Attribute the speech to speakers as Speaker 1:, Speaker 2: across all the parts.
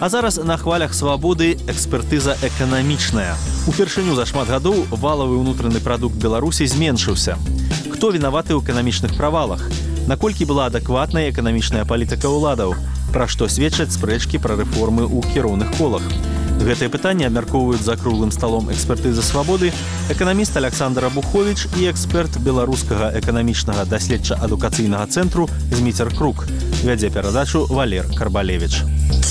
Speaker 1: А зараз на хвалях свабоды экспертыза эканамічная. Упершыню за шмат гадоў валавы ўнутраны прадукт Беларусі зменшыўся. Хто вінаваты ў эканамічных правалах? Наколькі была адэкватная эканамічная палітыка ўладаў? Пра што сведчаць спрэчкі пра рэформы ў кіроўных колах? Гэтае пытанне абмяркоўваюць за круглым сталом экспертызы свабоды эканаміст Александр Абухович і эксперт беларускага эканамічнага даследча-адукацыйнага цэнтру Зміцер Крук. Вядзе перадачу Валер Карбалевич.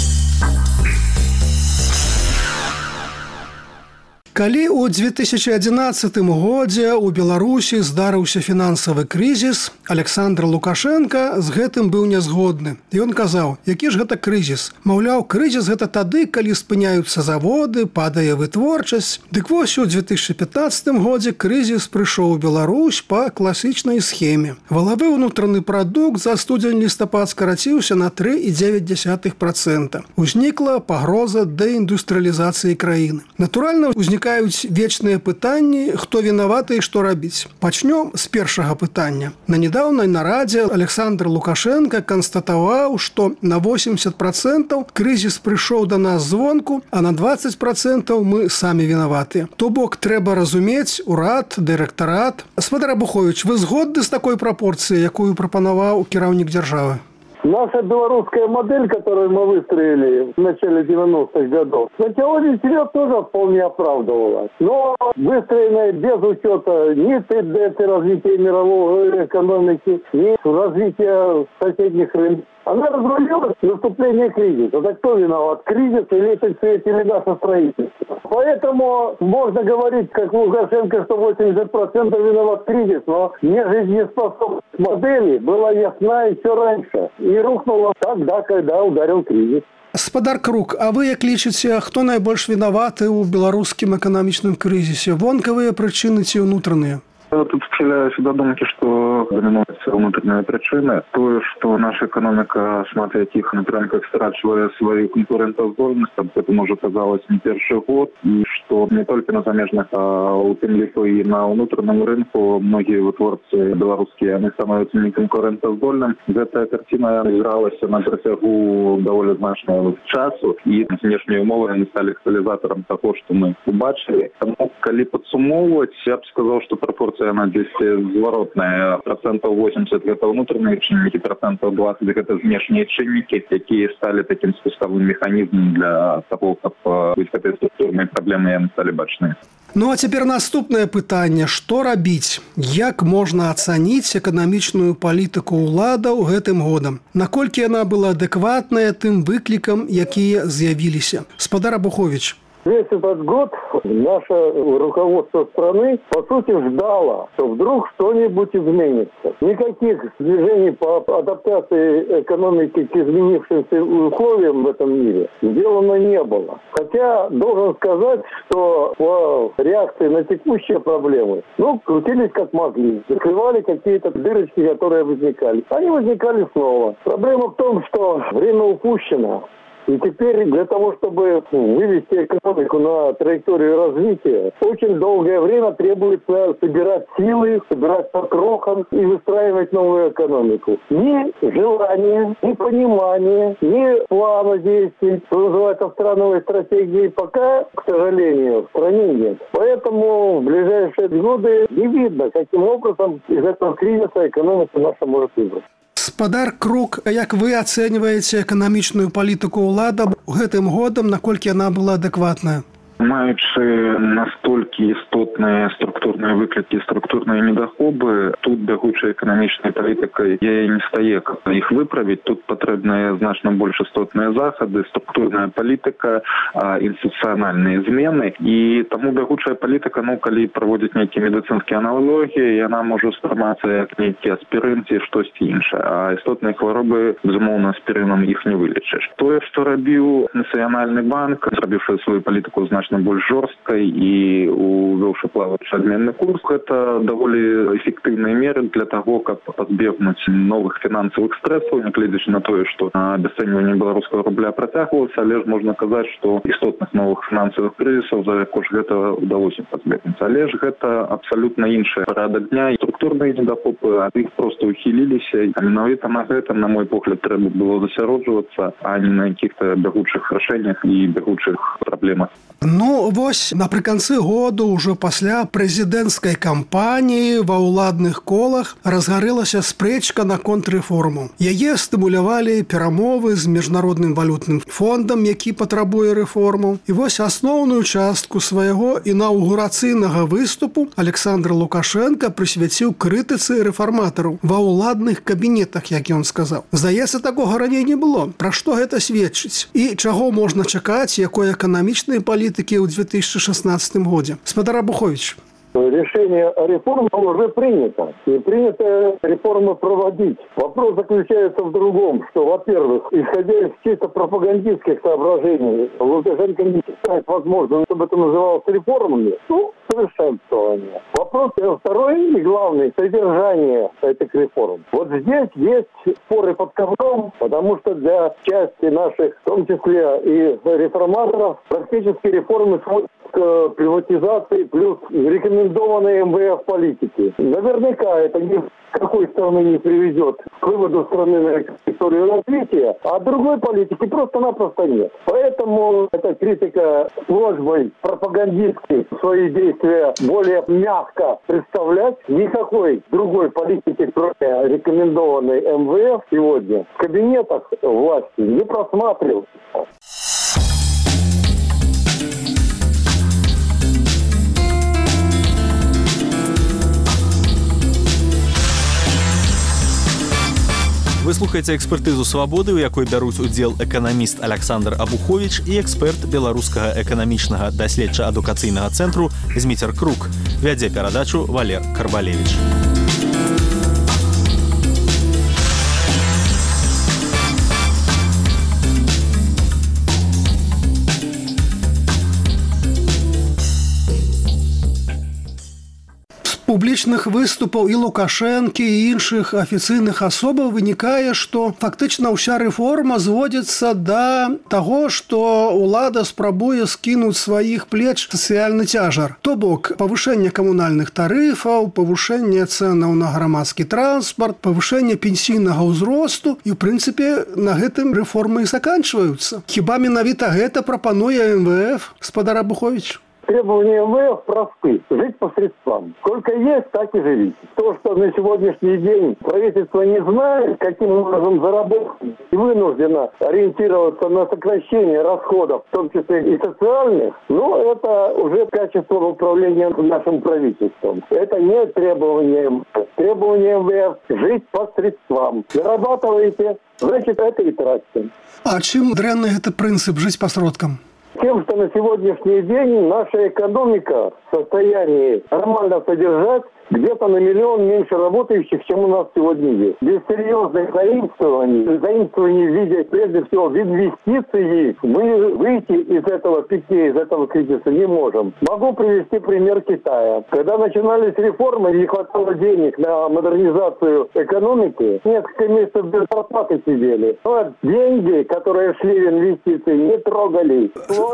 Speaker 2: Калі ў 2011 годзе ў Беларусі здарыўся фінансавы крызіс, Александр Лукашенко з гэтым быў нязгодны. Ён казаў, які ж гэта крызіс? Маўляў, крызіс гэта тады, калі спыняюцца заводы, падае вытворчасць. Дык вось у 2015 годзе крызіс прыйшоў у Беларусь па класічнай схеме. Валавы ўнутраны прадукт за студзень-лістапад скараціўся на 3,9%. Узнікла пагроза дэіндустрыялізацыі краіны. Натуральна, узнікаюць вечныя пытанні, хто вінаваты і што рабіць. Пачнём з першага пытання. На нядаўнай нарадзе Александр Лукашенко канстатаваў, што на 80% крызіс прыйшоў да нас звонку, а на 20% мы самі вінаватыя. То бок трэба разумець урад, дырэктарат. Гаспадар Абухович, вы згодны з такой прапорцыяй, якую прапанаваў кіраўнік дзяржавы?
Speaker 3: Наша белорусская модель, которую мы выстроили в начале 90-х годов, на теории себя тоже вполне оправдывалась. Но выстроенная без учета ни тенденций развития мировой экономики, ни развития соседних рынков, она развалилась в наступлении кризиса. Так кто виноват? Кризис или наше строительство? Поэтому можно говорить, как Лукашенко, что 80% виноват кризис, но нежизнеспособность модели была ясна еще раньше. И рухнула тогда, когда ударил кризис.
Speaker 2: Гаспадар Крук, а вы як лічыце, хто найбольш вінаваты ў беларускім эканамічным крызісе? Вонкавыя прычыны ці ўнутраныя?
Speaker 4: Тут схиляюсь до думки, что доминуются внутренние причины. То, что наша экономика, шмат яких напрямках страчивая свою конкурентоздольность, это уже казалось не первый год, и что не только на замежных, а у тем либо и на внутреннем рынку многие вытворцы белорусские, они становятся неконкурентоздольными. Эта картина игралась на протягу довольно значного часу, и внешние умовы они стали катализатором того, что мы убачили. Тому, коли подсумовывать, я бы сказал, что пропорция она здесь зворотная. 80% это внутренние чинники, 20% это внешние чинники, которые стали таким спусковым механизмом для того, как быть этой структурной проблемой, они стали бачныя.
Speaker 2: Ну а цяпер наступнае пытанне, што рабіць? Як можна ацаніць эканамічную палітыку ўладаў гэтым годам? Наколькі яна была адэкватная тым выклікам, якія з'явіліся? Гаспадар Абухович.
Speaker 3: Весь этот год наше руководство страны, по сути, ждало, что вдруг что-нибудь изменится. Никаких движений по адаптации экономики к изменившимся условиям в этом мире сделано не было. Хотя, должен сказать, что по реакции на текущие проблемы, крутились как могли, закрывали какие-то дырочки, которые возникали. Они возникали снова. Проблема в том, что время упущено. И теперь для того, чтобы вывести экономику на траекторию развития, очень долгое время требуется собирать силы, собирать по крохам и выстраивать новую экономику. Ни желания, ни понимания, ни плана действий, что называется страновой стратегии, пока, к сожалению, в стране нет. Поэтому в ближайшие годы не видно, каким образом из этого кризиса экономика наша может выбраться.
Speaker 2: Гаспадар Крук, як вы ацэньваеце эканамічную палітыку ўладаў гэтым годам, наколькі яна была адэкватная?
Speaker 4: Маючы настолькі істотныя структурныя выклікі, структурныя недахопы, тут бягучай эканамічнай палітыкай яе не стае, каб іх выправіць. Тут патрэбныя значна больш істотныя захады, структурная палітыка, інстытуцыянальныя змены. І таму бягучая палітыка, калі праводзіць нейкія медыцынскія аналогіі, яна можа спрымацца як нейкі аспірын ці штосьці іншае. А істотныя хваробы, безумоўна, аспірынам іх не вылечыш. Тое, што рабіў Нацыянальны банк, зрабіўшы сваю палітыку значна больш жорсткай і увёўшы плаваючы адменны курс, гэта даволі эфектыўныя меры для таго, каб пазбегнуць новых фінансавых стрэсаў, нягледзячы на тое, што абясцэньванне беларускага рубля працягвалася, але ж можна казаць, што істотных новых фінансавых крызісаў за кошт гэтага ўдалося пазбегнуць. Але ж гэта абсалютна іншы парадак дня і структура структурныя недахопы, ад іх проста ухіліліся. А менавіта на гэтым, на мой погляд, трэба было засяроджвацца, а не на каких-то бягучых рашэннях і бягучых праблемах.
Speaker 2: Ну, вось, напрыканцы году, ўжо пасля прэзідэнцкай кампаніі ва ўладных колах разгарэлася спрэчка наконт рэформу. Яе стымулявалі перамовы з Міжнародным валютным фондам, які патрабуе рэформу. І вось асноўную частку свайго інаўгурацыйнага выступу Александр Лукашенко прысвяціў крытыцы рэфарматараў ва ўладных кабінетах, як ён сказаў. Здаецца, такога раней не было. Пра што гэта сведчыць? І чаго можна чакаць, якой эканамічнай палітыкі ў 2016 годзе? Спадар Абухович.
Speaker 3: Решение о реформе уже принято. И принято реформы проводить. Вопрос заключается в другом, что, во-первых, исходя из чисто пропагандистских соображений, Лукашенко не считает возможным, чтобы это называлось реформами, совершенствование. Вопрос второй и главный – содержание этих реформ. Вот здесь есть споры под ковром, потому что для части наших, в том числе и реформаторов, практически реформы сводятся к приватизации плюс рекомендованные МВФ политики. Наверняка это ни с какой стороны не приведет к выводу страны на историю развития, а другой политики просто-напросто нет. Поэтому эта критика службой пропагандистской свои действия более мягко представлять, никакой другой политики, кроме рекомендованной МВФ сегодня в кабинетах власти не просматривается.
Speaker 1: Вы слухаеце экспертызу «Свабоды», у якой бяруць удзел эканаміст Александр Абухович і эксперт беларускага эканамічнага даследча-адукацыйнага цэнтру Зміцер Крук. Вядзе перадачу Валер Карбалевич.
Speaker 2: Публічных выступаў і Лукашэнкі і іншых афіцыйных асобаў вынікае, што фактычна ўся рэформа зводзіцца да таго, што ўлада спрабуе скінуць сваіх плеч сацыяльны цяжар. То бок павышэнне камунальных тарыфаў, павышэнне цэнаў на грамадскі транспарт, павышэнне пенсійнага ўзросту і, ў прынцыпе, на гэтым рэформы і заканчваюцца. Хіба менавіта гэта прапануе МВФ, спадар Абухович?
Speaker 3: Требования МВФ просты. Жить по средствам. Сколько есть, так и живите. То, что на сегодняшний день правительство не знает, каким образом заработать, и вынуждено ориентироваться на сокращение расходов, в том числе и социальных, но это уже качество управления нашим правительством. Это не требование МВФ. Требование МВФ – жить по средствам. Зарабатываете, значит, это и тратите.
Speaker 2: А чым дрэнны гэты прынцып жыць па сродкам?
Speaker 3: Тем, что на сегодняшний день наша экономика в состоянии нормально содержать где-то на 1 миллион меньше работающих, чем у нас сегодня есть. Без серьезных заимствований в виде, прежде всего, в инвестиции, мы выйти из этого пике, из этого кризиса не можем. Могу привести пример Китая. Когда начинались реформы, не хватало денег на модернизацию экономики, несколько месяцев без зарплаты сидели. Но деньги, которые шли в инвестиции, не трогали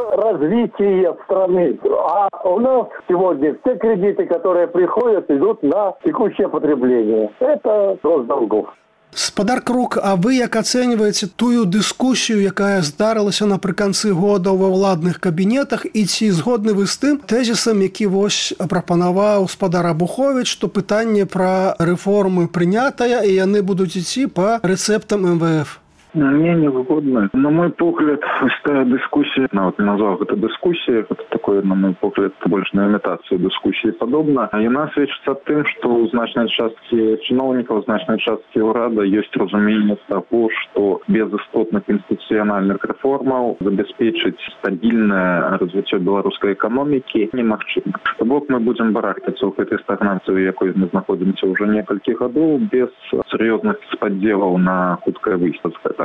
Speaker 3: развитие страны. А у нас сегодня все кредиты, которые приходят, идут на текущее потребление. Это рост долгов.
Speaker 2: Спадар Крук, а вы як ацэньваеце тую дыскусію, якая здарылася напрыканцы года ва ўладных кабінетах, і ці згодны вы з тым тэзісам, які вось прапанаваў спадар Абухович, што пытанне пра рэформы прынятае і яны будуць ісці па рэцэптам МВФ?
Speaker 4: Мне не згодна. На мой погляд, тая дыскусія, нават не назваў гэта дыскусія, гэта такое, на мой погляд, больш на імітацыю дыскусіі падобна. Яна сведчыцца тым, што ў значнай часткі чыноўнікаў, значнай часткі ўрада ёсць разуменне таго, што без істотных інстытуцыянальных рэформаў забяспечыць стабільнае развіццё беларускай эканомікі немагчыма. То бок мы будзем барахтацца ў гэтай стагнацыі, у якой мы знаходзімся ўжо некалькі гадоў, без сур'ёзных спадзелаў на хуткае выйсце з гэтага.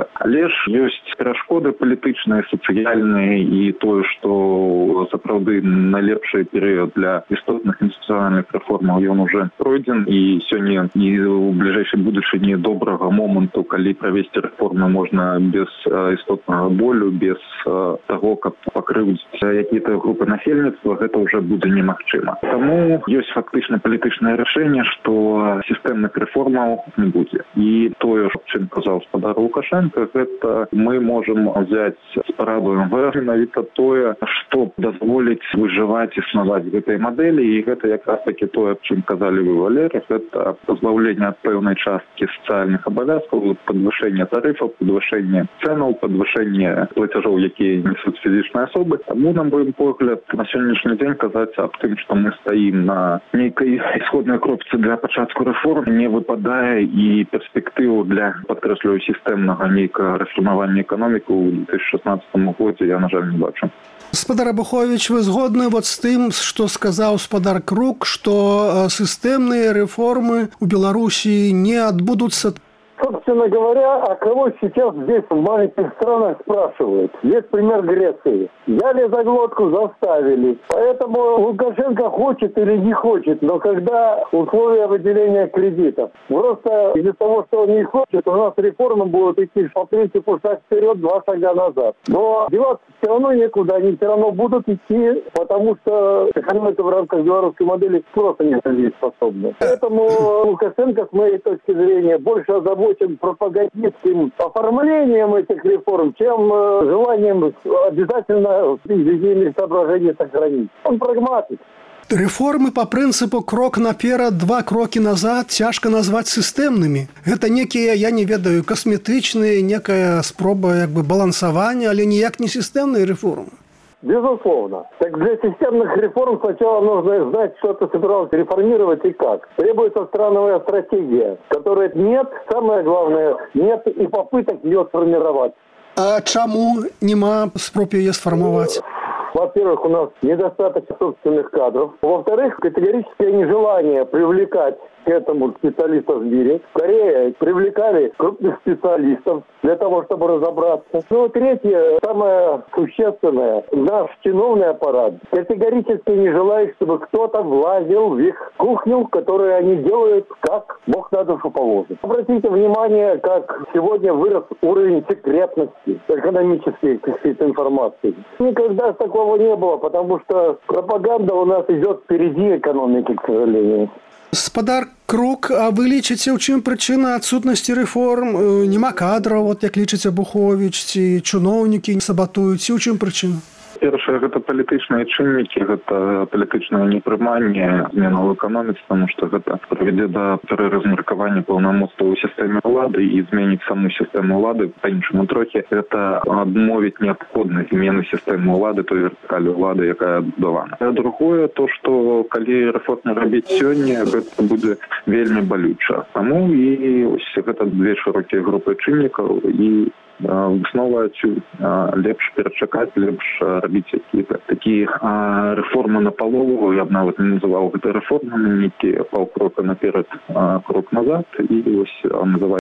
Speaker 4: добрае. Але ж ёсць перашкоды палітычныя, сацыяльныя і тое, што сапраўды найлепшы перыяд для істотных інстытуцыянальных рэформаў ён уже пройдзен, і сёння і ў бліжэйшай будучыні добрага моманту, калі правесці рэформы можна без істотнага болю, без таго, каб пакрыўдзіць якія-то групы насельніцтва, гэта ўжо будзе немагчыма. Таму ёсць фактычна палітычнае рашэнне, што сістэмных рэформаў не будзе. І тое, чым казаў гаспадар Лукашенко, гэта мы можам взяць з параду МВФ менавіта тое, што дазволіць выжываць, існаваць гэтай мадэлі, і гэта якраз таки тое, аб чым казалі вы, Валерий, гэта пазбаўленне ад пэўнай часткі сацыяльных абавязкаў, падвышэнне тарыфаў, падвышэнне цэнаў, падвышэнне плацяжоў, якія несуць фізічныя асобы. Таму, на мой погляд, на сённяшні дзень казаць аб тым, што мы стаім на нейкай ісходнай кропцы для пачатку рэформ, не выпадае, і перспектыву для, падкрэслюю, сістэмнага нейкага рэформавання эканомікі ў 2016 годзе я, на жаль, не бачу.
Speaker 2: Гаспадар Абухович, вы згодны вот з тым, што сказаў гаспадар Крук, што сістэмныя рэформы ў Беларусі не адбудуцца?
Speaker 3: Собственно говоря, а кого сейчас здесь в маленьких странах спрашивают? Есть пример Греции. Взяли за глотку, заставили. Поэтому Лукашенко хочет или не хочет, но когда условия выделения кредитов, просто из-за того, что он не хочет, у нас реформы будут идти по принципу шаг вперед, 2 шага назад. Но деваться все равно некуда, они все равно будут идти, потому что экономика в рамках белорусской модели просто не способна. Поэтому Лукашенко, с моей точки зрения, больше озабочен пропагандистским оформлением этих реформ, чем желанием обязательно идейные соображения сохранить. Он прагматик.
Speaker 2: Рэформы па прынцыпу крок наперад, 2 крокі назад цяжка назваць сістэмнымі. Гэта некія, я не ведаю, касметычныя, некая спроба балансавання, але ніяк не сістэмныя рэформы.
Speaker 3: Безусловно. Так для системных реформ сначала нужно знать, что ты собирался реформировать и как. Требуется страновая стратегия, которой нет, самое главное, нет и попыток ее сформировать.
Speaker 2: А чаму нема спроб яе сфармаваць?
Speaker 3: Во-первых, у нас недостаток собственных кадров. Во-вторых, категорическое нежелание привлекать к этому специалистов в мире. Скорее, привлекали крупных специалистов для того, чтобы разобраться. Ну, третье, самое существенное, наш чиновный аппарат категорически не желает, чтобы кто-то влазил в их кухню, которую они делают, как Бог на душу положит. Обратите внимание, как сегодня вырос уровень секретности экономической какой-то информации. Никогда такого не было, потому что пропаганда у нас идет впереди экономики, к сожалению.
Speaker 2: Гаспадар Крук, а вы лічыце, у чым прычына адсутнасці рэформ? Нема кадраў, як лічыць Абухович, ці чыноўнікі сабатуюць, ці ў чым прычына?
Speaker 4: Першае, гэта палітычныя чыннікі, гэта палітычнае непрыманне зменаў у эканоміцы, таму што гэта прывядзе да пераразмеркавання паўнамоцтваў у сістэме ўлады і зменіць саму сістэму ўлады, па-іншаму трохі, гэта адмовіць неабходнасць змены сістэмы ўлады, той вертыкалі ўлады, якая адбудавана. А другое, то, што калі рэформы рабіць сёння, гэта будзе вельмі балюча. Таму і ось гэта 2 шырокія групы чыннікаў, і высновы адсюль лепш перачакаць, лепш рабіць якія-то такія рэформы на палову, я б нават не называў гэта рэформамі, нейкія паўкрока наперад, крок назад, і ось называць